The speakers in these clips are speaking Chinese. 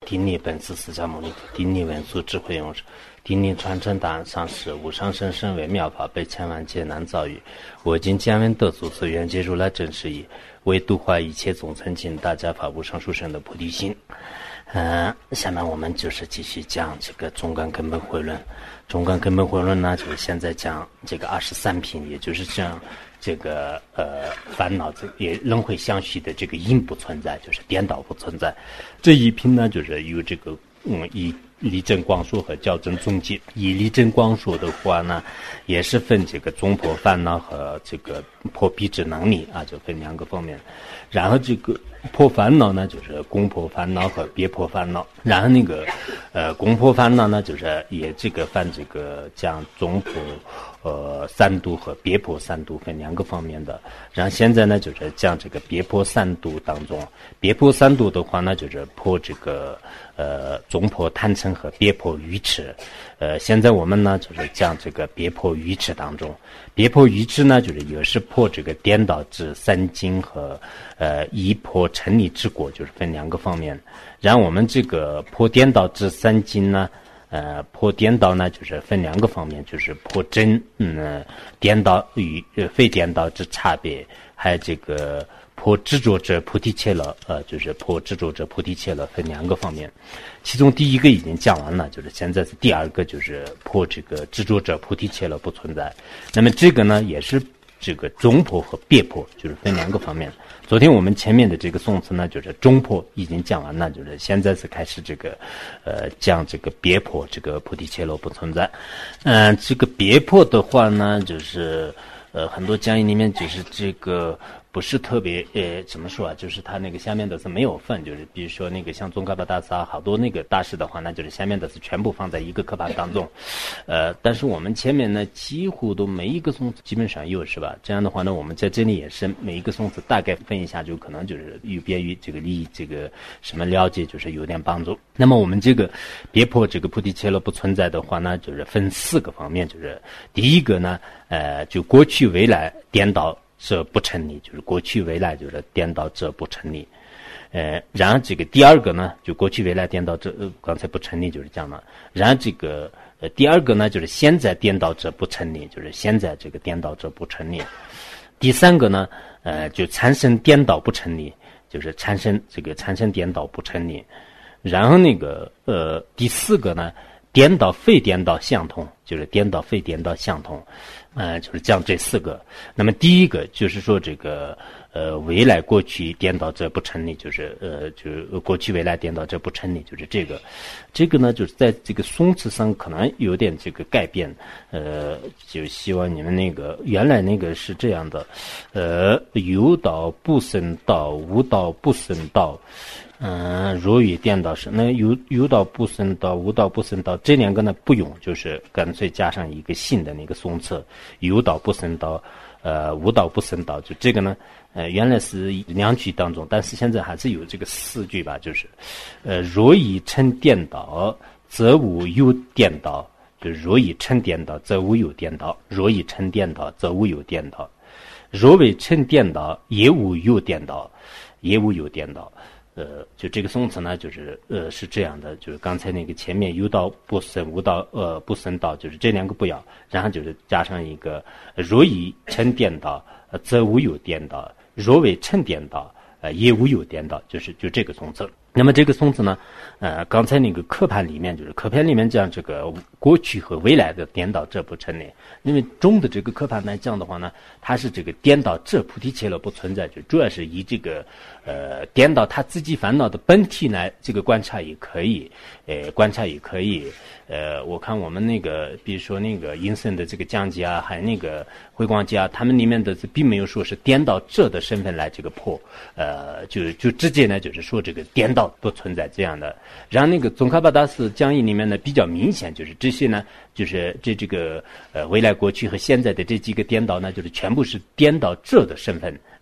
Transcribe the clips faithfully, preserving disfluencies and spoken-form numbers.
顶礼本师释迦牟尼佛，顶礼文殊智慧勇士，顶礼传承大安上师，无上甚深微妙法，被千万劫难遭遇。我今见闻得祖师，愿解如来真实义，为度化一切众生，尽大家发无上殊胜的菩提心。嗯、呃，下面我们就是继续讲这个中观根本慧论。中观根本慧论呢，就是现在讲这个二十三品，也就是讲这个呃烦恼这也轮回相续的这个因不存在，就是颠倒不存在。这一品呢，就是有这个嗯以离真光说和校正总结。以离真光说的话呢，也是分这个中破烦恼和这个破蔽之能力啊，就分两个方面。然后这个破烦恼呢，就是攻破烦恼和别破烦恼。然后那个呃攻破烦恼呢，就是也这个分这个讲中破呃三度和别破三度分两个方面的。然后现在呢，就是讲这个别破三度当中，别破三度的话呢，就是破这个呃中破贪嗔和别破愚痴。呃，现在我们呢就是讲这个别破愚痴当中，别破愚痴呢就是也是破这个颠倒之三经和呃一破成立之果，就是分两个方面。然后我们这个破颠倒之三经呢，呃破颠倒呢就是分两个方面，就是破真嗯颠倒与呃非颠倒之差别，还有这个破执着者菩提切了，呃，就是破执着者菩提切了，分两个方面。其中第一个已经讲完了，就是现在是第二个，就是破这个执着者菩提切了不存在。那么这个呢，也是这个中破和别破，就是分两个方面。昨天我们前面的这个颂词呢，就是中破已经讲完了，就是现在是开始这个呃讲这个别破，这个菩提切了不存在。嗯、呃，这个别破的话呢，就是呃很多讲义里面就是这个。不是特别呃怎么说啊，就是它那个下面的是没有分，就是比如说那个像宗喀巴大师啊，好多那个大师的话，那就是下面的是全部放在一个课本当中。呃但是我们前面呢几乎都每一个颂词基本上有，是吧？这样的话呢，我们在这里也是每一个颂词大概分一下，就可能就是有别于这个利益这个什么了解，就是有点帮助。那么我们这个别破这个菩提切了不存在的话呢，就是分四个方面，就是第一个呢呃就过去未来颠倒这不成立，就是过去未来就是颠倒这不成立。呃，然后这个第二个呢，就过去未来颠倒这、呃、刚才不成立就是这样了。然后这个呃第二个呢，就是现在颠倒这不成立，就是现在这个颠倒这不成立。第三个呢，呃，就产生颠倒不成立，就是产生这个产生颠倒不成立。然后那个呃第四个呢，颠倒非颠倒相同，就是颠倒非颠倒相同。呃，就是讲这四个。那么第一个就是说这个呃未来过去颠倒这不成立，就是呃就过去未来颠倒这不成立，就是这个。这个呢就是在这个颂词上可能有点这个改变，呃就希望你们那个原来那个是这样的，呃有道不生道，无道不生道。嗯，若与颠倒是那有有道不生道，无道不生道，这两个呢不用，就是干脆加上一个新的那个颂词，有道不生道，呃，无道不生道，就这个呢，呃，原来是两句当中，但是现在还是有这个四句吧，就是，呃，若以成颠倒，则无有颠倒，就是若以成颠倒，则无有颠倒；若以成颠倒，则无有颠倒；若为成颠倒，也无有颠倒，也无有颠倒。呃，就这个颂词呢，就是呃是这样的，就是刚才那个前面有道不生，无道呃不生道，就是这两个不要，然后就是加上一个若以成颠倒，呃则无有颠倒；若为成颠倒，呃也无有颠倒，就是就这个颂词。那么这个颂词呢，呃，刚才那个课盘里面，就是课盘里面讲这个过去和未来的颠倒这不成立。因为中的这个课盘来讲的话呢，它是这个颠倒这菩提切了不存在，就主要是以这个呃颠倒他自己烦恼的本体来这个观察也可以，呃观察也可以。呃，我看我们那个，比如说那个阴森的这个讲解啊，还有那个慧光解啊，他们里面的并没有说是颠倒这的身份来这个破，呃，就就直接呢就是说这个颠倒不存在这样的。然后那个宗喀巴大师讲义里面呢比较明显，就是这些呢，就是这这个呃未来过去和现在的这几个颠倒呢，就是全部是颠倒这的身份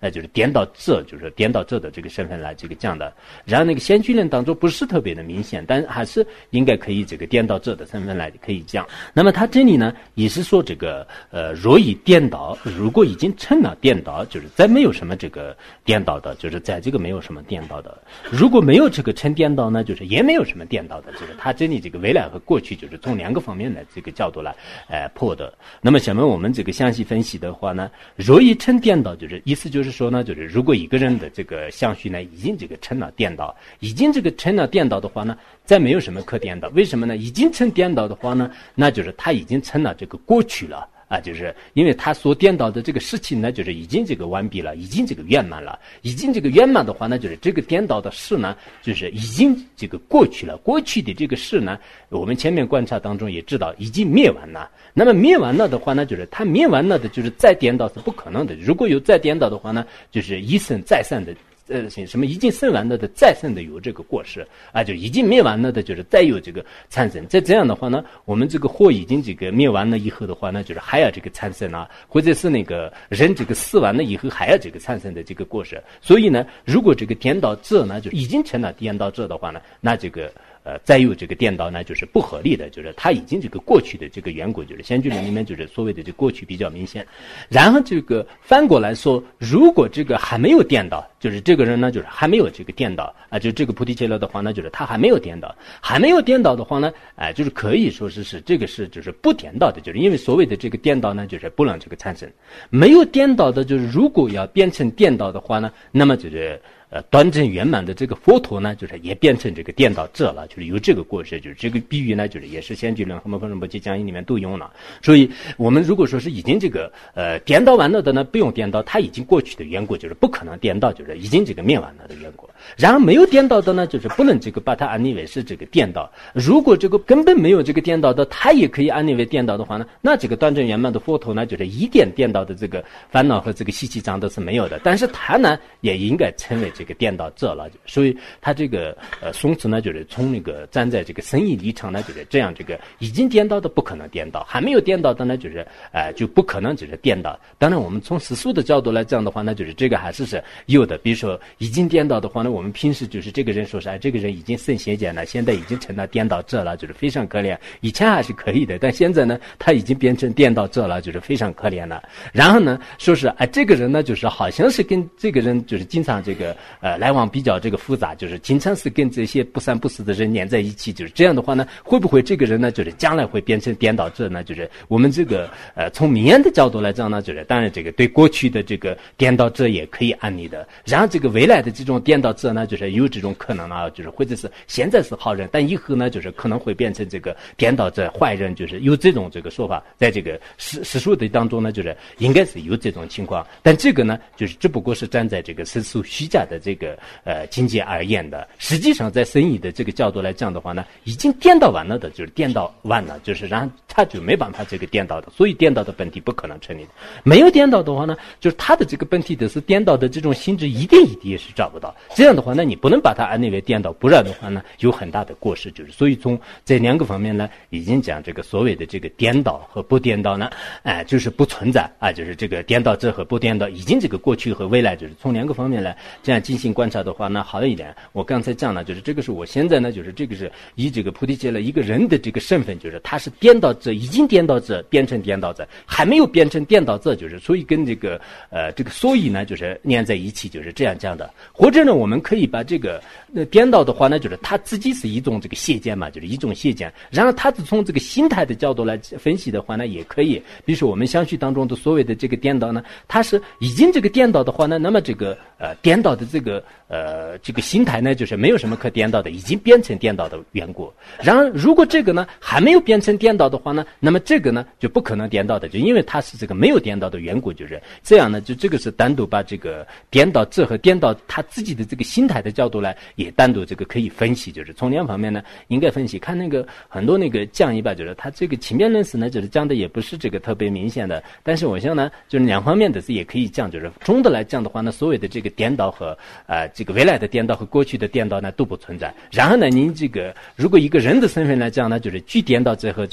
那就是颠倒者，就是颠倒者的这个身份来这个讲的。然后那个先驱论当中不是特别的明显，但还是应该可以这个颠倒者的身份来可以讲。那么他这里呢也是说这个呃，若以颠倒，如果已经成了颠倒，就是再没有什么这个颠倒的，就是在这个没有什么颠倒的。如果没有这个成颠倒呢，就是也没有什么颠倒的，就是他这里这个未来和过去就是从两个方面来这个角度来呃破的。那么下面我们这个详细分析的话呢，若以成颠倒，就是意思就是说呢，就是如果一个人的这个相续呢已经这个成了颠倒，已经这个成了颠倒的话呢，再没有什么可颠倒。为什么呢？已经成颠倒的话呢，那就是他已经成了这个过去了啊，就是因为他所颠倒的这个事情呢，就是已经这个完毕了，已经这个圆满了，已经这个圆满的话呢，就是这个颠倒的事呢，就是已经这个过去了，过去的这个事呢，我们前面观察当中也知道已经灭完了。那么灭完了的话呢，就是它灭完了的，就是再颠倒是不可能的。如果有再颠倒的话呢，就是一生再生的。呃，什么已经生完了的再生的有这个过失啊，就已经灭完了的，就是再有这个产生。在这样的话呢，我们这个祸已经这个灭完了以后的话呢，就是还要这个产生啊，或者是那个人这个死完了以后还要这个产生的这个过失。所以呢，如果这个颠倒者呢，就已经成了颠倒者的话呢，那这个。呃，再有这个颠倒呢，就是不合理的，就是它已经这个过去的这个缘故，就是先驱论里面就是所谓的这个过去比较明显。然后这个反过来说，如果这个还没有颠倒，就是这个人呢，就是还没有这个颠倒啊，就这个菩提伽罗的话呢，就是他还没有颠倒，还没有颠倒的话呢，哎、呃，就是可以说是是这个是就是不颠倒的，就是因为所谓的这个颠倒呢，就是不能这个产生。没有颠倒的，就是如果要变成颠倒的话呢，那么就是。呃，端正圆满的这个佛陀呢，就是也变成这个颠倒者了，就是有这个过失，就是这个比喻呢，就是也是先驱论和摩诃仁波切讲义里面都用了。所以我们如果说是已经这个呃颠倒完了的呢，不用颠倒，它已经过去的缘故，就是不可能颠倒，就是已经这个灭完了的缘故。然后没有颠倒的呢，就是不能这个把它安立为是这个颠倒。如果这个根本没有这个颠倒的，它也可以安立为颠倒的话呢，那这个端正圆满的佛陀呢，就是一点颠倒的这个烦恼和这个习气障都是没有的。但是它呢，也应该成为这个颠倒者了。所以他这个呃宋词呢，就是从那个站在这个生意立场呢，就是这样，这个已经颠倒的不可能颠倒，还没有颠倒的呢，就是呃就不可能就是颠倒。当然我们从世俗的角度来讲的话呢，就是这个还是是有的。比如说已经颠倒的话呢，我们平时就是这个人说是哎，这个人已经圣贤见了，现在已经成了颠倒者了，就是非常可怜。以前还是可以的，但现在呢，他已经变成颠倒者了，就是非常可怜了。然后呢，说是哎，这个人呢，就是好像是跟这个人就是经常这个呃来往比较这个复杂，就是经常是跟这些不三不四的人黏在一起，就是这样的话呢，会不会这个人呢，就是将来会变成颠倒者呢？就是我们这个呃从名言的角度来讲呢，就是当然这个对过去的这个颠倒者也可以安利的，然后这个未来的这种颠倒者呢，就是有这种可能啊，就是或者是现在是好人，但以后呢，就是可能会变成这个颠倒者坏人，就是有这种这个说法，在这个世世俗的当中呢，就是应该是有这种情况，但这个呢，就是只不过是站在这个世俗虚假的这个呃境界而言的，实际上在生意的这个角度来讲的话呢，已经颠倒完了的，就是颠倒完了，就是然后他就没办法这个颠倒的，所以颠倒的本体不可能成立的。没有颠倒的话呢，就是他的这个本体的是颠倒的这种性质一点一滴也是找不到。这样的话呢，你不能把它安立为颠倒，不然的话呢，有很大的过失。就是所以从这两个方面呢，已经讲这个所谓的这个颠倒和不颠倒呢，哎、呃，就是不存在啊，就是这个颠倒者和不颠倒，已经这个过去和未来，就是从两个方面来这样进行观察的话呢，好一点。我刚才讲了，就是这个是我现在呢，就是这个是以这个菩提伽罗一个人的这个身份，就是他是颠倒者，已经颠倒者变成颠倒者，还没有变成颠倒者，就是所以跟这个呃这个所以呢，就是连在一起，就是这样讲的。或者呢，我们可以把这个呃颠倒的话呢，就是他自己是一种这个邪见嘛，就是一种邪见。然后他是从这个心态的角度来分析的话呢，也可以。比如说我们相续当中的所谓的这个颠倒呢，它是已经这个颠倒的话呢，那么这个呃颠倒的这个呃这个心态呢，就是没有什么可颠倒的，已经变成颠倒的缘故。然而如果这个呢还没有变成颠倒的话呢，那么这个呢就不可能颠倒的，就因为它是这个没有颠倒的缘故，就是这样呢，就这个是单独把这个颠倒这和颠倒他自己的这个心态的角度来也单独这个可以分析，就是从两方面呢应该分析。看那个很多那个讲义吧，就是他这个情面论史呢，就是讲的也不是这个特别明显的，但是我想呢，就是两方面的也可以讲，就是总的来讲的话呢，所谓的这个颠倒和呃这个未来的颠倒和过去的颠倒呢都不存在。然后呢，您这个如果一个人的身份来讲呢，就是具颠倒者和这个不具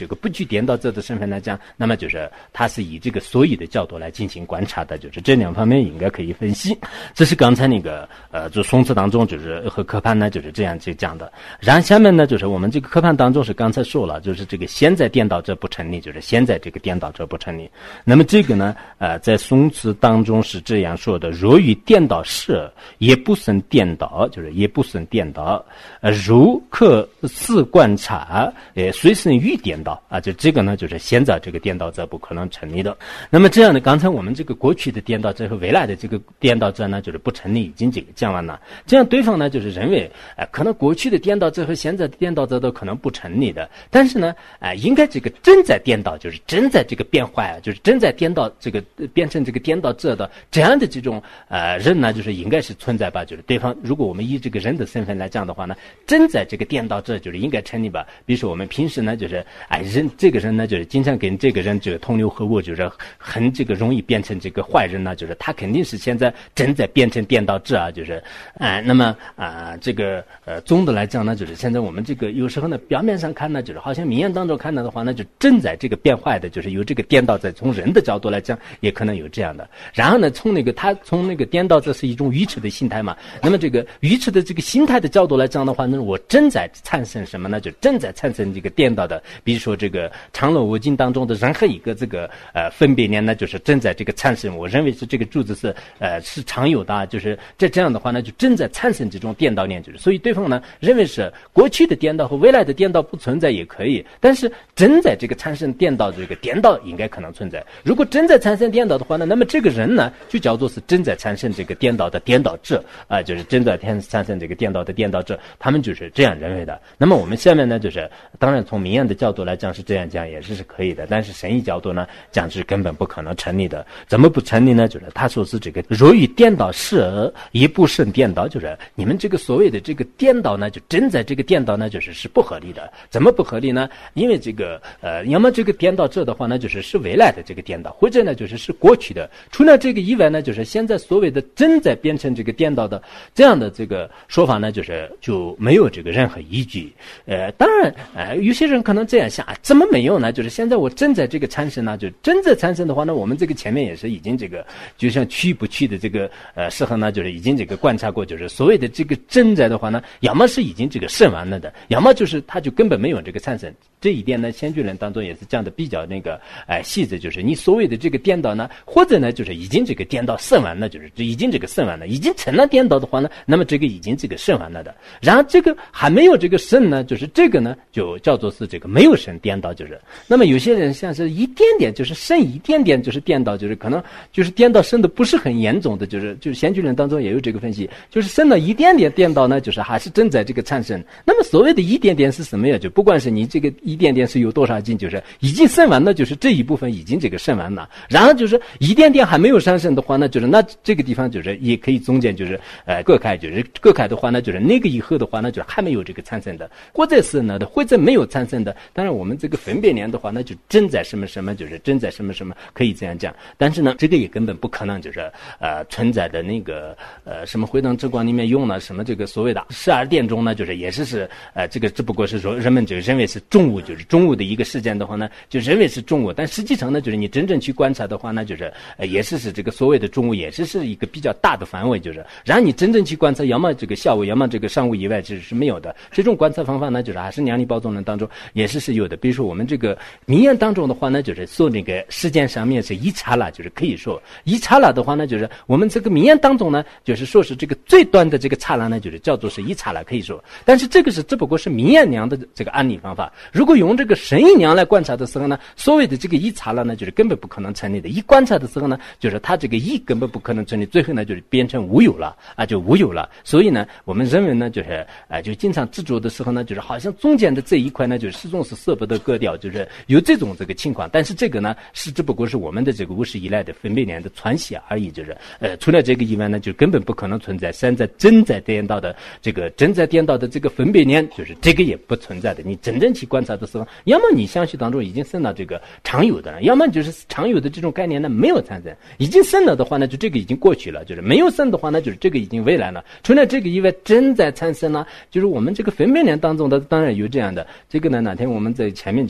颠倒者的身份来讲，那么就是它是以这个所有的角度来进行观察的，就是这两方面应该可以分析。这是刚才那个呃，就宋词当中就是和科判呢就是这样去讲的。然后下面呢就是我们这个科判当中是刚才说了，就是这个现在颠倒者不成立，就是现在这个颠倒者不成立。那么这个呢呃，在宋词当中是这样说的：若与颠倒是，也不胜颠倒，就是也不胜颠倒。呃，如可似观察，呃，虽胜欲颠倒啊，就这个呢，就是现在这个颠倒者不可能成立的。那么这样的，刚才我们这个过去的颠倒者和未来的这个颠倒者呢，就是不成立，已经这个讲完了。这样对方呢，就是认为，呃，可能过去的颠倒者和现在的颠倒者都可能不成立的，但是呢，呃，应该这个正在颠倒，就是正在这个变坏啊，就是正在颠倒这个变成这个颠倒者的这样的这种呃人呢，就是应该是存在吧，就是对方，如果我们以这个人的身份来讲的话呢，正在这个颠倒者就是应该成立吧。比如说我们平时呢，就是哎人这个人呢，就是经常跟这个人这个同流合污，就是很这个容易变成这个坏人呢，就是他肯定是现在正在变成颠倒者啊，就是啊、呃，那么啊、呃、这个呃总的来讲呢，就是现在我们这个有时候呢表面上看呢，就是好像明眼当中看到的话呢，就正在这个变坏的，就是有这个颠倒者，从人的角度来讲也可能有这样的。然后呢，从那个他从那个颠倒者是一种愚痴的心态嘛，那么这个愚痴的这个心态的角度来讲的话呢，我正在产生什么呢？就正在产生这个颠倒的，比如说这个长乐无尽当中的任何一个这个呃分别念呢，就是正在这个产生，我认为是这个柱子是呃是常有的，就是这这样的话呢，就正在产生这种颠倒念，就是所以对方呢认为是过去的颠倒和未来的颠倒不存在也可以，但是正在这个产生颠倒，这个颠倒应该可能存在。如果正在产生颠倒的话呢，那么这个人呢就叫做是正在产生这个颠倒的颠倒者啊、呃，就是正在产生这个颠倒的颠倒者，他们就是这样认为的。那么我们下面呢，就是当然从明眼的角度来讲是这样讲也是是可以的，但是神意角度呢讲是根本不可能成立的。怎么不成立呢？就是他说是这个若与颠倒是，也不胜颠倒，就是你们这个所谓的这个颠倒呢，就正在这个颠倒呢，就是是不合理的。怎么不合理呢？因为这个呃，要么这个颠倒者的话呢，就是是未来的这个颠倒，或者呢就是是过去的。除了这个以外呢，就是现在所谓的正在变成这个颠倒的这样的这个说法呢，就是就没有这个任何依据。呃，当然，呃，有些人可能这样想，啊、怎么没有呢？就是现在我正在这个产生呢，就正在产生的话呢，我们这个前面也是已经这个，就像去不去的这个呃时候呢，就是已经这个观察过，就是所谓的这个正在的话呢，要么是已经这个生完了的，要么就是它就根本没有这个产生。这一点呢，先觉人当中也是讲的比较那个哎细致，就是你所谓的这个颠倒呢，或者呢就是已经这个颠倒生完了，就是已经这个生完了，已经成了颠倒的话呢，那么这个已经这个生完了的。然后这个还没有这个生呢，就是这个呢就叫做是这个没有生颠倒，就是那么有些人像是一点点就是生一点点就是颠倒，就是可能就是颠倒生的不是很严重的，就是就是先觉人当中也有这个分析，就是生了一点点颠倒呢，就是还是正在这个产生。那么所谓的一点点是什么呀？就不管是你这个一点点是有多少斤，就是已经生完了，就是这一部分已经这个生完了。然后就是一点点还没有上升的话呢，就是那这个地方就是也可以中间就是呃割开，就是割开的话呢，就是那个以后的话呢，就是还没有这个产生的，或者是呢的，或者没有产生的。当然我们这个分别念的话，那就正在什么什么，就是正在什么什么，可以这样讲。但是呢，这个也根本不可能就是呃存在的那个呃什么回灯之光里面用了什么这个所谓的十二点钟呢，就是也是是呃这个只不过是说人们就认为是中午，就是中午的一个时间的话呢，就认为是中午，但实际上呢，就是你真正去观察的话呢，就是呃也是是这个所谓的中午，也是是一个比较大的范围，就是然后你真正去观察，要么这个下午，要么这个上午以外，这是没有的。这种观察方法呢，就是还是量力包总论当中也是是有的。比如说我们这个明眼当中的话呢，就是说那个时间上面是一刹那，就是可以说一刹那的话呢，就是我们这个明眼当中呢，就是说是这个最短的这个刹那呢，就是叫做是一刹那，可以说。但是这个是只不过是明眼量的这个案例方法。如果用这个神意量来观察的时候呢，所谓的这个一刹那呢，就是根本不可能成立的。一观察的时候呢，就是它这个一根本不可能成立，最后呢就是变成无有了啊，就无有了。所以呢，我们人为呢就是啊、呃，就经常执着的时候呢，就是好像中间的这一块呢，就是始终是舍不得割掉，就是有这种这个情况。但是这个呢，是只不过是我们的这个无始以来的分别念的传习而已，就是呃，除了这个以外呢，就根本不可能存在现在正在颠倒的这个正在颠倒的这个分别念，就是这个也不存在的。你真正去观察的时候，要么你相续当中已经生到这个常有的了，要么就是常有的这种概念呢没有产生，已经生了的话呢，就这个已经过去了；就是没有生的话呢，就是这个已经未来了。除了这个以外，正在产生呢，就是我们这个分别念当中的，当然有这样的。这个呢，哪天我们在前面就是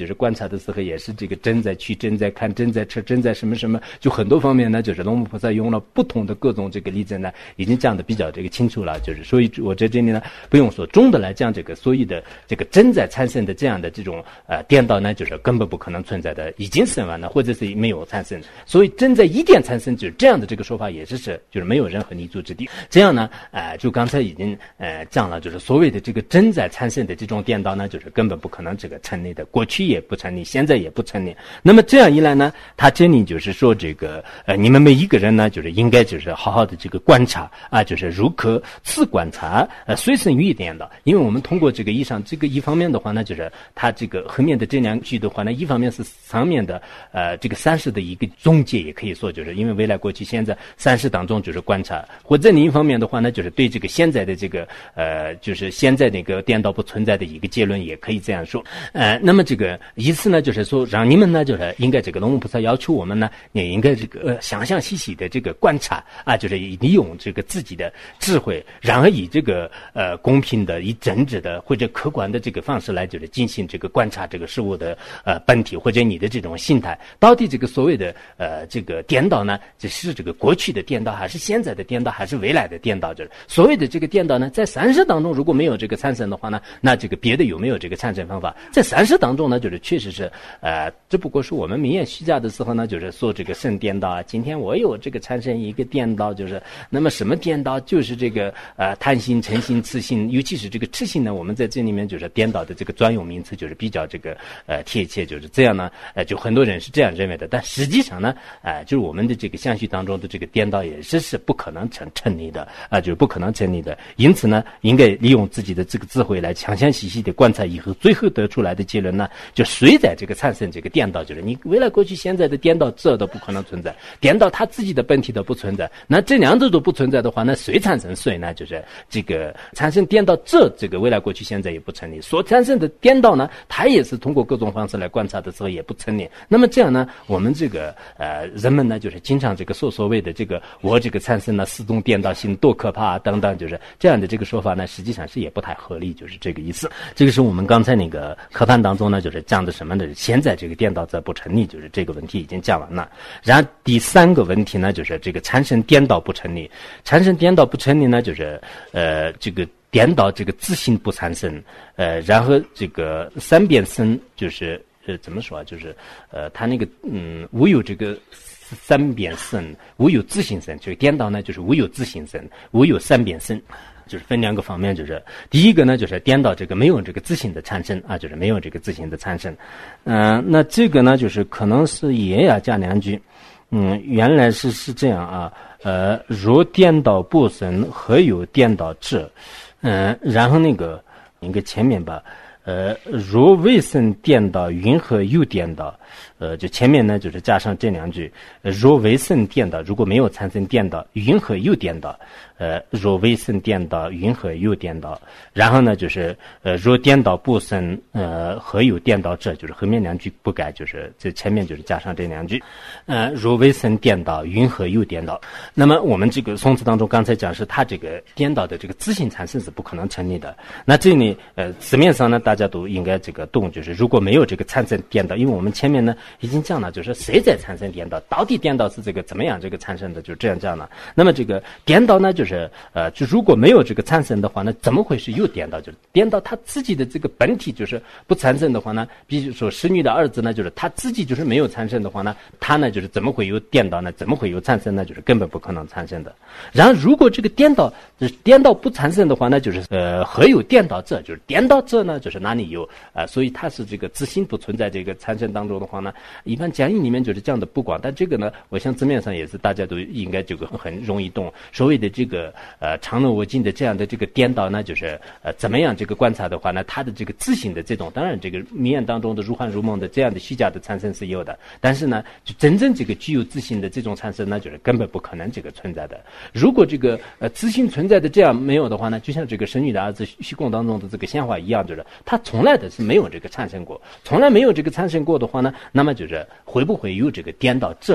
就是观察的时候也是这个真在去真在看真在吃真在什么什么，就很多方面呢就是龙母菩萨用了不同的各种这个例子呢已经讲的比较这个清楚了，就是所以我在这里呢不用说中的来讲这个所有的这个真在产生的这样的这种呃颠倒呢就是根本不可能存在的，已经生完了或者是没有产生，所以真在一点产生就是这样的这个说法也是是就是没有任何立足之地。这样呢呃就刚才已经呃讲了，就是所谓的这个真在产生的这种颠倒呢就是根本不可能这个成立的，过去也不成立，现在也不成立。那么这样一来呢，他这里就是说这个呃你们每一个人呢就是应该就是好好的这个观察啊，就是如可自观察呃随身于颠倒。因为我们通过这个以上这个一方面的话呢，就是他这个后面的这两句的话呢，一方面是上面的呃这个三世的一个总结，也可以说就是因为未来过去现在三世当中就是观察，或者另一方面的话呢，就是对这个现在的这个呃就是现在那个颠倒不存在的一个结论，也可以这样说。呃那么这个意思呢就是说让你们呢就是应该这个龙母菩萨要求我们呢也应该这个呃详详细细的这个观察啊，就是利用这个自己的智慧，然而以这个呃公平的以真挚的或者客观的这个方式来就是进行这个观察这个事物的呃本体或者你的这种心态，到底这个所谓的呃这个颠倒呢，只是这个过去的颠倒还是现在的颠倒还是未来的颠倒，就是所谓的这个颠倒呢在三世当中如果没有这个产生的话呢，那这个别的有没有这个产生方法，在三世当中呢就是确实是呃只不过是我们明眼虚假的时候呢就是说这个圣颠倒啊，今天我有这个产生一个颠倒，就是那么什么颠倒就是这个呃贪心嗔心痴心，尤其是这个痴心呢我们在这里面就是颠倒的这个专用名词就是比较这个呃贴切，就是这样呢呃就很多人是这样认为的，但实际上呢呃就是我们的这个相续当中的这个颠倒也是是不可能成成立的啊、呃，就是不可能成立的，因此呢应该利用自己的这个智慧来详详细细的观察以后，最后得出来的结论呢就随在这个产生这个颠倒，就是你未来过去现在的颠倒这都不可能存在，颠倒它自己的本体都不存在，那这两者都不存在的话，那谁产生谁呢？就是这个产生颠倒这这个未来过去现在也不成立，所产生的颠倒呢它也是通过各种方式来观察的时候也不成立。那么这样呢我们这个呃人们呢就是经常这个所所谓的这个我这个产生了四种颠倒性多可怕啊等等，就是这样的这个说法呢实际上是也不太合理，就是这个意思。这个是我们刚才那个课堂当中呢就是讲的什么呢，现在这个颠倒则不成立，就是这个问题已经讲完了。然后第三个问题呢就是这个产生颠倒不成立，产生颠倒不成立呢就是呃这个颠倒这个自性不产生，呃然后这个三变生就是呃怎么说啊，就是呃他那个嗯无有这个三变生，无有自性生，这个颠倒呢就是无有自性生，无有三变生，就是分两个方面，就是第一个呢就是颠倒这个没有这个自性的产生啊，就是没有这个自性的产生。嗯、呃，那这个呢就是可能是也要加两句。嗯，原来是是这样啊，呃，若颠倒不生，何有颠倒智？嗯、呃，然后那个应该前面吧，呃，若未生颠倒，云何有颠倒？呃，就前面呢就是加上这两句，呃、若未生颠倒，如果没有产生颠倒，云何有颠倒？呃，若未生颠倒，云何有颠倒？然后呢就是呃，若颠倒不生，呃，何有颠倒者？就是后面两句不改，就是这前面就是加上这两句，呃，若未生颠倒，云何有颠倒？那么我们这个宋词当中刚才讲是它这个颠倒的这个自性产生是不可能成立的。那这里呃字面上呢大家都应该这个懂，就是如果没有这个产生颠倒，因为我们前面呢已经讲了，就是谁在产生颠倒，到底颠倒是这个怎么样这个产生的，就这样讲了。那么这个颠倒呢就是呃就如果没有这个产生的话呢，怎么会是有颠倒？就是颠倒他自己的这个本体就是不产生的话呢，比如说使女的儿子呢，就是他自己就是没有产生的话呢，他呢就是怎么会有颠倒呢？怎么会有产生呢？就是根本不可能产生的。然后如果这个颠倒就是颠倒不产生的话呢，就是呃何有颠倒者？就是颠倒者呢就是哪里有啊、呃？所以它是这个自性不存在这个产生当中的话呢，一般讲义里面就是这样的不广，但这个呢我想字面上也是大家都应该这个很容易懂。所谓的这个呃常乐我净的这样的这个颠倒呢，就是呃怎么样这个观察的话呢，它的这个自性的这种，当然这个明眼当中的如幻如梦的这样的虚假的产生是有的，但是呢就真正这个具有自性的这种产生呢，就是根本不可能这个存在的。如果这个呃自性存在的这样没有的话呢，就像这个神女的儿子虚空当中的这个鲜花一样，就是它从来的是没有这个产生过，从来没有这个产生过的话呢，那么就是会不会有这个颠倒者呢？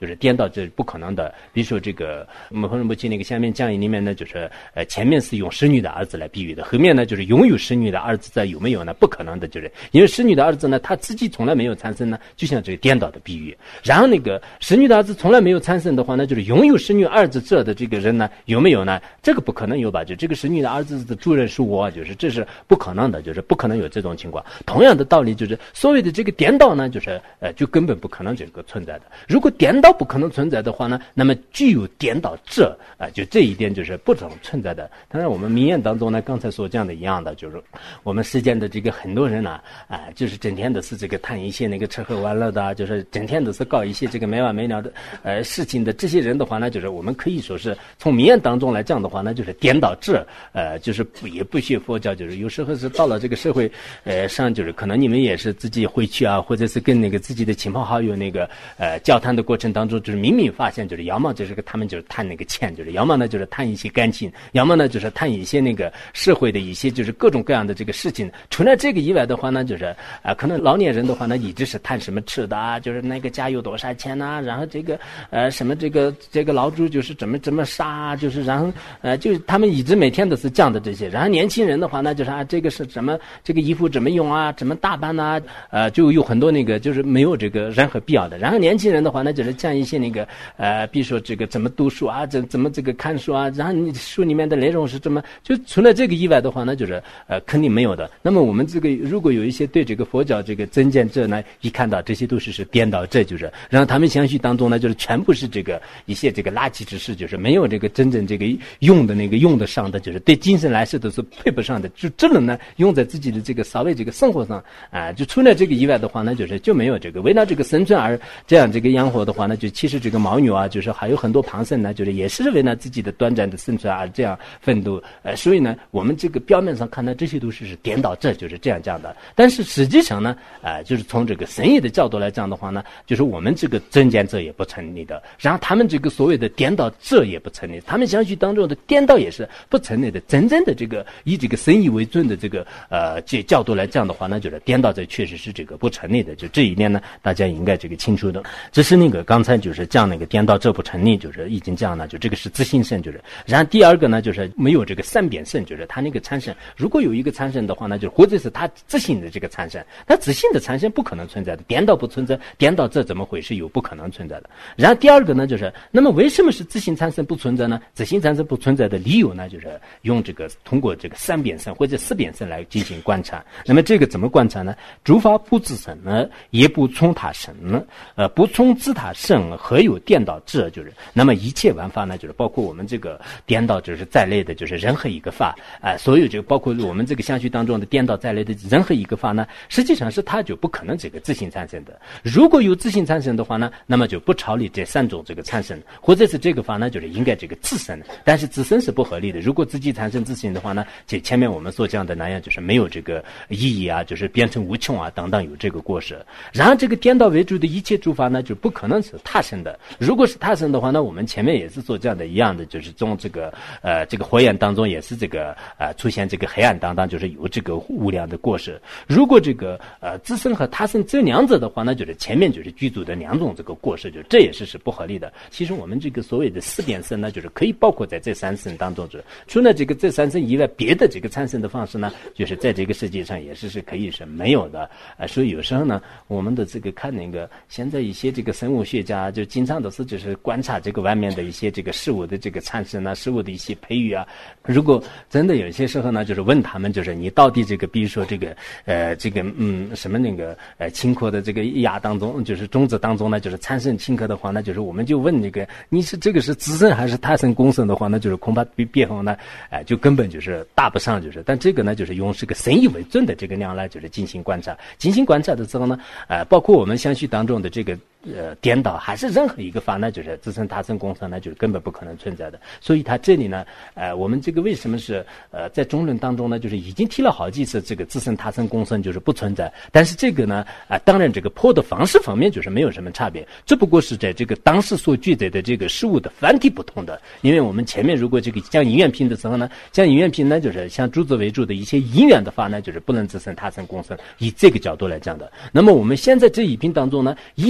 就是颠倒这不可能的。比如说这个我们仁波切那个下面讲义里面呢，就是呃前面是用使女的儿子来比喻的，后面呢就是拥有使女的儿子在有没有呢？不可能的，就是因为使女的儿子呢，他自己从来没有产生呢，就像这个颠倒的比喻。然后那个使女的儿子从来没有产生的话呢，就是拥有使女儿子这的这个人呢，有没有呢？这个不可能有吧？就这个使女的儿子的主人是我，就是这是不可能的，就是不可能有这种情况。同样的道理，就是所谓的这个颠倒呢，就是呃，就根本不可能这个存在的。如果颠倒不可能存在的话呢，那么具有颠倒这啊、呃，就这一点就是不能存在的。当然，我们民言当中呢，刚才所讲的一样的，就是我们世间的这个很多人呢，啊、呃，就是整天都是这个谈一些那个吃喝玩乐的，就是整天都是搞一些这个没完没了的呃事情的这些人的话呢，就是我们可以说是从民言当中来讲的话呢，就是颠倒这，呃，就是也不学佛教，就是有时候是到了这个社会呃上，就是可能你们也是自己回去啊，或者是跟那个自己的亲朋好友那个呃交谈的过程当中，就是明明发现，就是要么就是个他们就是谈那个钱，就是要么呢就是谈一些感情，要么呢就是谈一些那个社会的一些就是各种各样的这个事情。除了这个以外的话呢，就是啊、呃，可能老年人的话呢，一直是谈什么吃的啊，就是那个家有多少钱呐、啊，然后这个呃什么这个这个老猪就是怎么怎么杀，就是然后呃就是他们一直每天都是讲的这些。然后年轻人的话呢，就是啊这个是怎么这个衣服怎么用啊，怎么打扮啊，呃就有很多那个就是没有这个任何必要的。然后年轻人的话呢，就是讲一些那个呃比如说这个怎么读书啊，怎怎么这个看书啊，然后你书里面的内容是怎么，就除了这个以外的话呢，就是呃肯定没有的。那么我们这个如果有一些对这个佛教这个增见者呢，一看到这些都是是颠倒，这就是让他们相续当中呢，就是全部是这个一些这个垃圾知识，就是没有这个真正这个用的那个用得上的，就是对精神来说都是配不上的，就只能呢用在自己的这个稍微这个生活上啊、呃，就除了这个以外的话呢，就是就没有这个为了这个生存而这样这个养活的话呢，就其实这个牦牛啊，就是还有很多旁生呢，就是也是为了自己的短暂的生存而这样奋斗，呃，所以呢，我们这个表面上看到这些都是是颠倒，这就是这样讲的，但是实际上呢，啊、呃，就是从这个神意的角度来讲的话呢，就是我们这个增见者也不成立的，然后他们这个所谓的颠倒者也不成立，他们相续当中的颠倒也是不成立的。真正的这个以这个神意为准的这个呃这角度来讲的话呢，就是颠倒者确实是这个不成立的，就这一点呢，大家应该这个清楚的。这是那个刚才就是讲那个颠倒者不成立，就是已经讲了，就这个是自性圣，就是然后第二个呢，就是没有这个善变圣，就是他那个产生，如果有一个产生的话呢，就或者是他自性的这个产生，他自性的产生不可能存在的，颠倒不存在，颠倒这怎么会是有不可能存在的？然后第二个呢，就是那么为什么是自性产生不存在呢？自性产生不存在的理由呢，就是用这个通过这个三变圣或者四变圣来进行观察。那么这个怎么观察呢？诸法不自生呢，也不从他生呢，呃，不从自他生，何有颠倒智？就是那么一切万法呢，就是包括我们这个颠倒就是在内的，就是任何一个法啊、呃，所有这个包括我们这个相续当中的颠倒在内的任何一个法呢，实际上是它就不可能这个自性产生的。如果有自性产生的话呢，那么就不超离这三种这个产生，或者是这个法呢，就是应该这个自生，但是自生是不合理的。如果自己产生自性的话呢，就前面我们所讲的那样，就是没有这个意义啊，就是变成无穷啊等等有这个过失。然后这个颠倒为主的一切诸法呢，就不可能是他生的。如果是他生的话呢，我们前面也是做这样的一样的，就是从这个呃这个火焰当中也是这个呃出现这个黑暗当当，就是有这个无量的过失。如果这个呃自生和他生这两者的话呢，就是前面就是具足的两种这个过失，就这也是是不合理的。其实我们这个所谓的四变生呢，就是可以包括在这三生当中，就是除了这个这三生以外，别的这个产生的方式呢，就是在这个世界上也是是可以是没有的啊、呃。所以有时候呢，我们的这个看那个现在一些这个生物学家就经常都是就是观察这个外面的一些这个事物的这个产生啊，事物的一些培育啊。如果真的有些时候呢，就是问他们，就是你到底这个比如说这个呃这个嗯什么那个呃青稞的这个芽当中，就是种子当中呢，就是产生青稞的话呢，就是我们就问那个你是这个是自生还是他生公生的话呢，就是恐怕比别方呢哎、呃、就根本就是搭不上，就是但这个呢就是用这个神意为准的这个量来就是进行观察，进行观察的时候呢，呃包括我们相续当中的这个呃颠倒，还是任何一个法呢，就是自生他生公生呢，就是根本不可能存在的。所以它这里呢，呃我们这个为什么是呃在中论当中呢，就是已经提了好几次这个自生他生公生就是不存在，但是这个呢啊、呃、当然这个破的方式方面就是没有什么差别，只不过是在这个当时所具载的这个事物的繁体不同的。因为我们前面如果这个讲因缘品的时候呢，讲因缘品呢就是像诸子为主的一些因缘的法呢，就是不能自生他生公生，以这个角度来讲的。那么我们现在这一品当中呢，以自相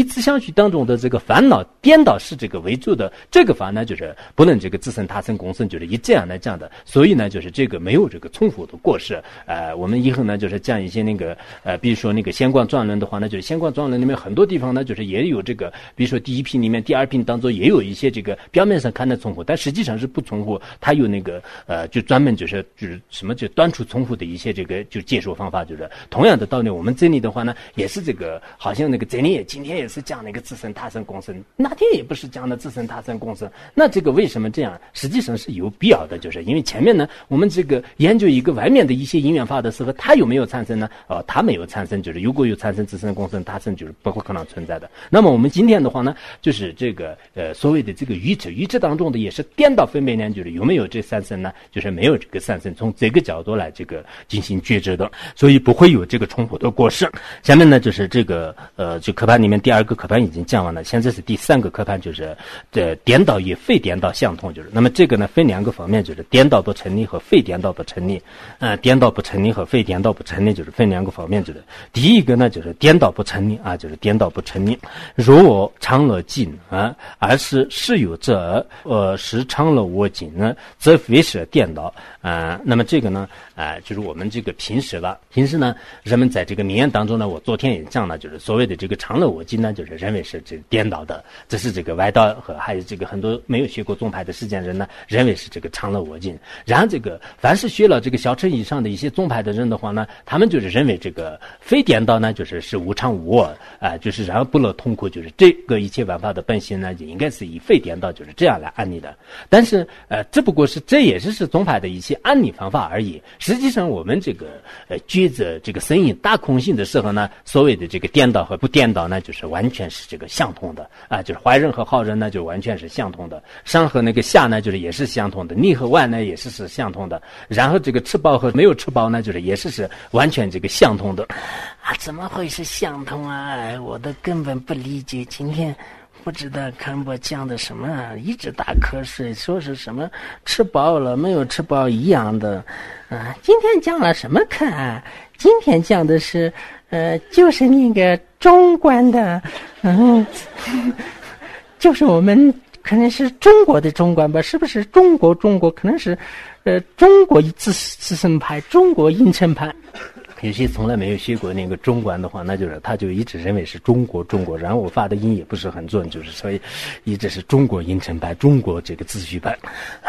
绪当中的这个烦恼颠倒是这个为主的这个法呢，就是不能这个自生他生共生，就是以这样来讲的。所以呢，就是这个没有这个重复的过失。呃，我们以后呢，就是讲一些那个呃，比如说那个仙观状论的话呢，就是仙观状论里面很多地方呢，就是也有这个，比如说第一品里面、第二品当中也有一些这个表面上看的重复，但实际上是不重复。它有那个呃，就专门就是就是什么就断除重复的一些这个就解说方法，就是同样的道理，我们这里的话呢，也是这个好像那个这里也今天也是讲那个自生他生共生，那天也不是讲的自生他生共生。那这个为什么这样？实际上是有必要的，就是因为前面呢，我们这个研究一个外面的一些因缘法的时候，它有没有产生呢？哦，它没有产生，就是如果有产生自生共生他生，就是不可能存在的。那么我们今天的话呢，就是这个呃所谓的这个愚痴，愚痴当中的也是颠倒分别念，就是有没有这三生呢？就是没有这个三生，从这个角度来这个进行觉知的，所以不会有这个重复的过失。下面呢就是这个呃就课盘里面第二个课盘已经讲完了，现在是第三个课盘，就是呃颠倒与非颠倒相同，就是那么这个呢分两个方面，就是颠倒不成立和非颠倒不成立。呃颠倒不成立和非颠倒不成立就是分两个方面，就是第一个呢就是颠倒不成立啊，就是颠倒不成立。如我常乐尽啊，而是实有者呃是常乐我尽呢，则非是颠倒啊、呃。那么这个呢啊、呃，就是我们这个平时吧，平时呢人们在这个名言当中呢，我昨天也讲了，就是所谓的这个常乐我尽呢，就是认为是这个颠倒的，这是这个外道和还有这个很多没有学过宗派的世间人呢，认为是这个常乐我尽。然后这个凡是学了这个小乘以上的一些宗派的人的话呢，他们就是认为这个非颠倒呢，就是是无常无我啊、呃，就是然后不乐痛苦，就是这个一切万法的本性呢，就应该是以非颠倒就是这样来安立的。但是呃，只不过是这也是是宗派的一些安立方法而已。实际上我们这个呃觉着这个生因大空性的时候呢，所谓的这个颠倒和不颠倒呢，就是完全是这个相同的啊、呃，就是坏人和好人呢，就完全是相同的。上和那个下呢，就是也是相同的；内和外呢，也是是相同的。然后这个吃饱和没有吃饱呢，就是也是是完全这个相同的啊！怎么会是相同啊？我都根本不理解。今天不知道看我讲的什么，一直打瞌睡，说是什么吃饱了没有吃饱一样的啊！今天讲了什么课啊？今天讲的是呃，就是那个中观的，嗯，就是我们可能是中国的中观吧？是不是中国中国可能是呃中国自自生派，中国阴沉派？有些从来没有学过那个中观的话，那就是他就一直认为是中国中国，然后我发的音也不是很准，就是所以一直是中国阴沉派，中国这个秩序派。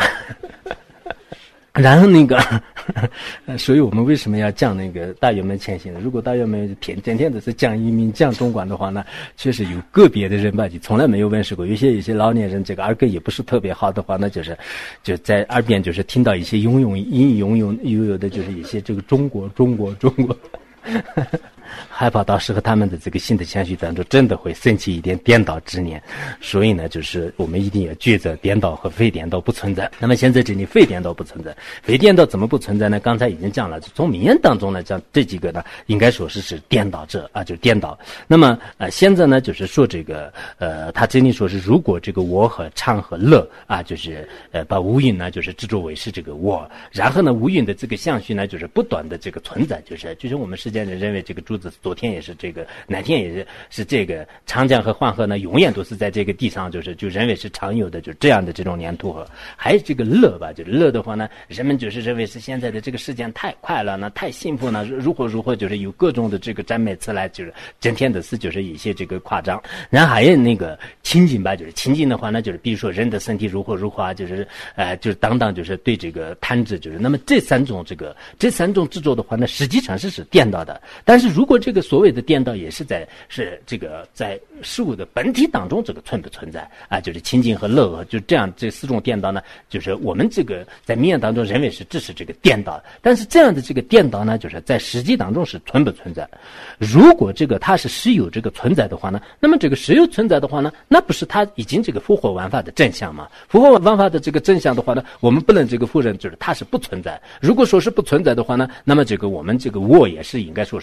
然后那个，所以我们为什么要讲那个大圆满前行呢？如果大圆满天天天都是讲移民、讲中观的话呢，确实有个别的人吧，就从来没有问世过。有些有些老年人，这个耳根也不是特别好的话，那就是就在耳边就是听到一些庸庸隐庸庸悠悠的，就是一些这个中国中国中国。害怕到时候他们的这个心的情绪当中真的会升起一点颠倒之念，所以呢就是我们一定要觉着颠倒和非颠倒不存在。那么现在这里非颠倒不存在，非颠倒怎么不存在呢？刚才已经讲了，从名言当中呢讲这几个呢应该说是是颠倒者啊，就是颠倒。那么呃现在呢就是说这个呃他这里说是如果这个我和常和乐啊，就是呃把无蕴呢就是制作为是这个我，然后呢无蕴的这个相续呢就是不断的这个存在，就是就是我们世间人认为这个珠子昨天也是这个，哪天也是是这个长江和黄河呢，永远都是在这个地上，就是就认为是常有的，就这样的这种粘土河。还有这个乐吧，就是乐的话呢，人们就是认为是现在的这个时间太快了呢，太幸福呢，如何如何，就是有各种的这个赞美词来，就是整天的是就是一些这个夸张。然后还有那个清净吧，就是清净的话呢，就是比如说人的身体如何如何啊，就是呃就是等等，就是对这个贪执，就是那么这三种这个这三种制作的话呢，实际上是是颠倒的。但是如果这个所谓的颠倒也是在是这个在事物的本体当中这个存不存在啊？就是清净和乐，就这样这四种颠倒呢，就是我们这个在名言当中认为是这是这个颠倒，但是这样的这个颠倒呢，就是在实际当中是存不存在。如果这个它是实有这个存在的话呢，那么这个实有存在的话呢，那不是它已经这个复活万法的真相吗？复活万法的这个真相的话呢，我们不能这个否认，就是它是不存在。如果说是不存在的话呢，那么这个我们这个我也是应该说是不存在。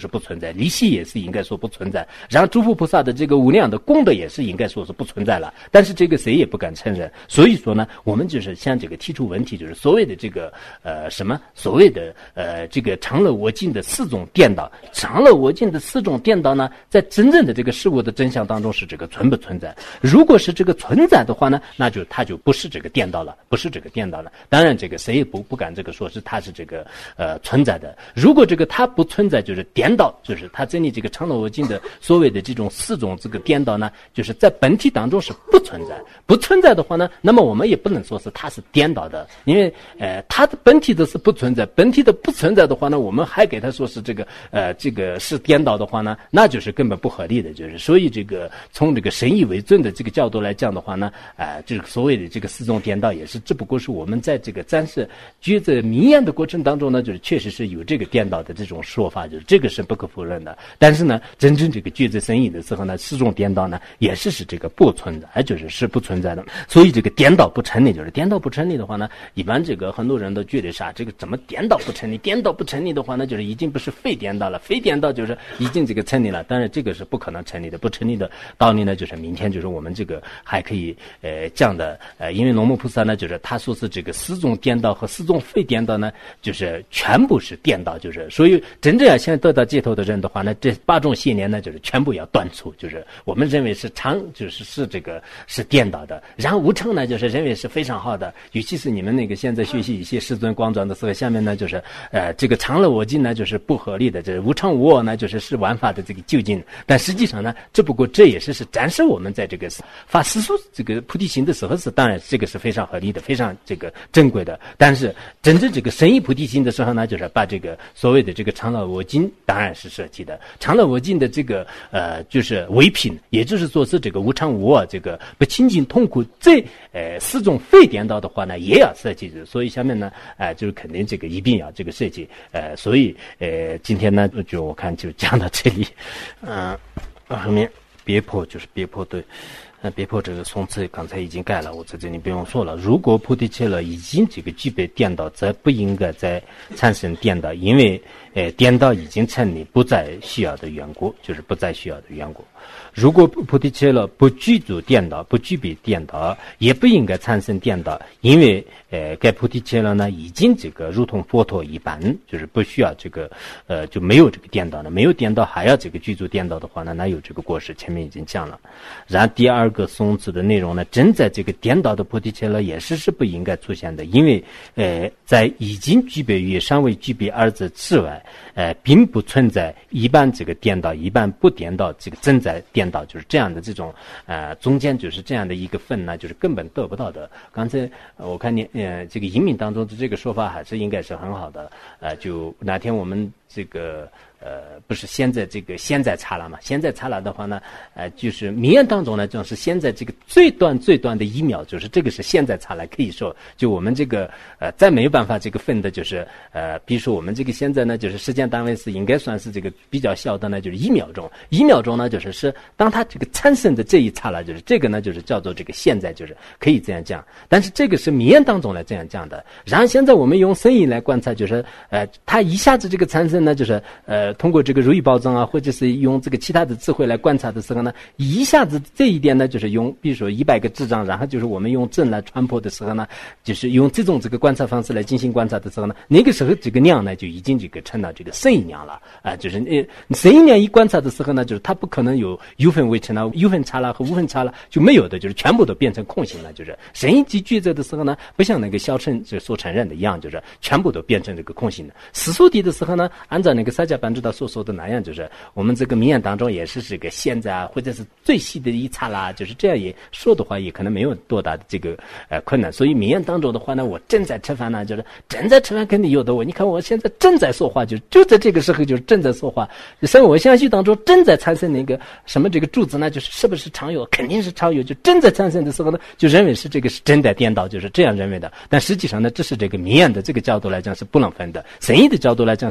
在，离息也是应该说不存在，然后诸佛菩萨的这个无量的功德也是应该说是不存在了，但是这个谁也不敢承认。所以说呢，我们就是向这个提出问题，就是所谓的这个呃什么所谓的呃这个常乐我净的四种颠倒，常乐我净的四种颠倒呢，在真正的这个事物的真相当中是这个存不存在？如果是这个存在的话呢，那就它就不是这个颠倒了，不是这个颠倒了。当然这个谁也不不敢这个说是它是这个呃存在的。如果这个它不存在，就是颠倒，就是它真理这个常乐我净的所谓的这种四种这个颠倒呢，就是在本体当中是不存在。不存在的话呢，那么我们也不能说是它是颠倒的，因为呃它的本体的是不存在，本体的不存在的话呢，我们还给它说是这个呃这个是颠倒的话呢，那就是根本不合理的。就是所以这个从这个神意为尊的这个角度来讲的话呢，呃这个所谓的这个四种颠倒也是只不过是我们在这个暂时觉着明验的过程当中呢，就是确实是有这个颠倒的这种说法，就是这个是不可否认的。但是呢，真正这个觉着神意的时候呢，四种颠倒呢也是是这个不存在，就是是不存在的。所以这个颠倒不成立，就是颠倒不成立的话呢，一般这个很多人都觉得啥，这个怎么颠倒不成立？颠倒不成立的话呢，就是已经不是非颠倒了，非颠倒就是已经这个成立了。当然这个是不可能成立的，不成立的道理呢，就是明天就是我们这个还可以呃讲的呃，因为龙母菩萨呢，就是他说是这个四种颠倒和四种非颠倒呢，就是全部是颠倒，就是所以真正要想得到解脱的人的话呢，这八种邪念呢，就是全部要断除，就是我们认为是常就是是这个是颠倒的。然后无常呢，就是认为是非常好的，尤其是你们那个现在学习一些世尊光转的时候，下面呢就是呃这个常乐我净呢就是不合理的，这无常无我呢就是是玩法的这个究竟。但实际上呢，只不过这也是是展示我们在这个发世俗这个菩提心的时候是，当然这个是非常合理的，非常这个珍贵的。但是真正这个神意菩提心的时候呢，就是把这个所谓的这个常乐我净当然是舍弃的。常乐我净的这个呃就是唯品，也就是说是这个无常无我，这个不清净痛苦这呃四种非颠倒的话呢，也要舍弃的。所以下面呢，呃，就是肯定这个一定要这个舍弃。呃，所以呃，今天呢，就我看就讲到这里。嗯、呃，后面别破就是别破对。那别破这个宋词刚才已经改了，我在这里不用说了。如果菩提切了已经这个具备颠倒，则不应该再产生颠倒，因为呃颠倒已经成立，不再需要的缘故，就是不再需要的缘故。如果菩提切了不具足颠倒，不具备颠倒，也不应该产生颠倒，因为呃该菩提切了呢已经这个如同佛陀一般，就是不需要这个呃就没有这个颠倒了，没有颠倒还要这个具足颠倒的话呢，那有这个过失，前面已经讲了。然后第二个颂词的内容呢，正在这个颠倒的菩提切了也是是不应该出现的，因为呃在已经具备与尚未具备二者之外，呃并不存在一半这个颠倒一半不颠倒，这个正在颠倒，就是这样的这种呃中间就是这样的一个分呢，就是根本得不到的。刚才、呃、我看你呃这个音频当中的这个说法还是应该是很好的。呃就哪天我们这个呃，不是现在这个现在查了嘛？现在查了的话呢，呃，就是明眼当中呢，就是现在这个最短最短的一秒，就是这个是现在查了，可以说，就我们这个呃，再没有办法这个分的，就是呃，比如说我们这个现在呢，就是时间单位是应该算是这个比较小的呢，就是一秒钟，一秒钟呢，就是是当它这个产生的这一刹那，就是这个呢，就是叫做这个现在，就是可以这样讲。但是这个是明眼当中来这样讲的。然后现在我们用声音来观察，就是呃，它一下子这个产生呢，就是呃。通过这个如意宝藏啊，或者是用这个其他的智慧来观察的时候呢，一下子这一点呢，就是用比如说一百个智障，然后就是我们用正来传播的时候呢，就是用这种这个观察方式来进行观察的时候呢，那个时候这个量呢就已经这个成了这个圣意量了啊、呃，就是呃圣意量一观察的时候呢，就是它不可能有有分为成了，有分差了和无分差了就没有的，就是全部都变成空性了。就是神意即觉者的时候呢，不像那个小乘就所承认的一样，就是全部都变成这个空性的。世俗谛的时候呢，按照那个萨迦班智道所说的那样，就是我们这个明眼当中也是这个现在啊，或者是最细的一刹啦，就是这样也说的话，也可能没有多大的这个呃困难。所以明眼当中的话呢，我正在吃饭呢，就是正在吃饭肯定有的我，你看我现在正在说话，就就在这个时候就是正在说话。生我相续当中正在产生那个什么这个柱子呢，就是是不是常有？肯定是常有，就正在产生的时候呢，就认为是这个是正在颠倒，就是这样认为的。但实际上呢，这是这个明眼的这个角度来讲是不能分的，神意的角度来讲是再继续。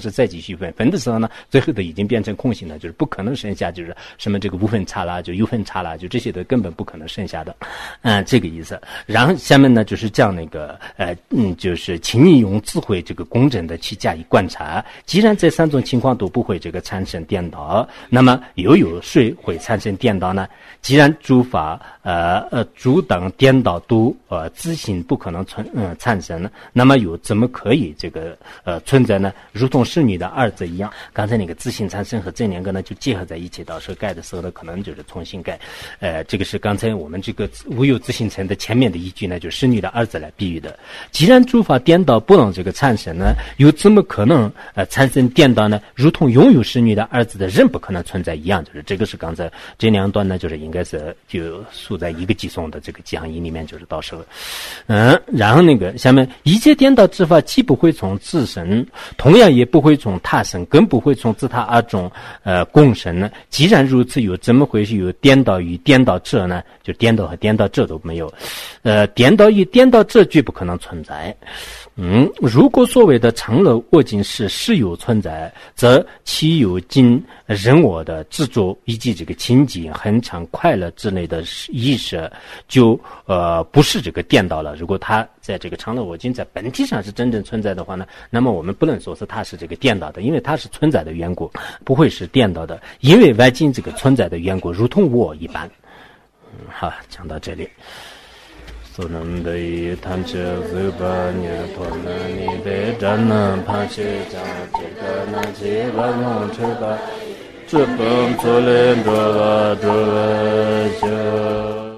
虚分，分的时候呢，最后都已经变成空性了，就是不可能剩下就是什么这个无分差啦，就有分差啦，就这些都根本不可能剩下的，嗯，这个意思。然后下面呢就是讲那个呃嗯，就是请你用智慧这个公正的去加以观察，既然这三种情况都不会这个产生颠倒，那么又有谁会产生颠倒呢？既然诸法呃呃诸等颠倒都呃自性不可能存呃产生呢，那么又怎么可以这个呃存在呢？如同使女的二字一样，刚才那个自性产生和这两个呢就结合在一起，到时候改的时候呢可能就是重新改。呃，这个是刚才我们这个无有自性成的前面的依据呢，就使女的二字来比喻的。既然诸法颠倒不能这个产生呢，又怎么可能呃产生颠倒呢？如同拥有使女的二字的人不可能存在一样，就是这个是刚才这两段呢，就是应该是就属在一个寄送的这个讲义里面，就是到时候，嗯，然后那个下面一切颠倒之法，既不会从自身，同样也不会从他生，更不会从自他二种呃共生呢。既然如此，又怎么会是有颠倒与颠倒者呢？就颠倒和颠倒者都没有，呃，颠倒与颠倒者绝不可能存在。嗯，如果所谓的常乐我净是实有存在，则其有今人我的执着以及这个亲近、恒常、快乐之类的意识，就呃不是这个颠倒了。如果它在这个常乐我净在本体上是真正存在的话呢，那么我们不能说是它是这个颠倒的，因为它是存在的缘故，不会是颠倒的，因为外境这个存在的缘故，如同我一般。嗯，好，讲到这里。所能得以谈切四百年托那你得真能怕切讲这个那切万用这个这本做连着了这个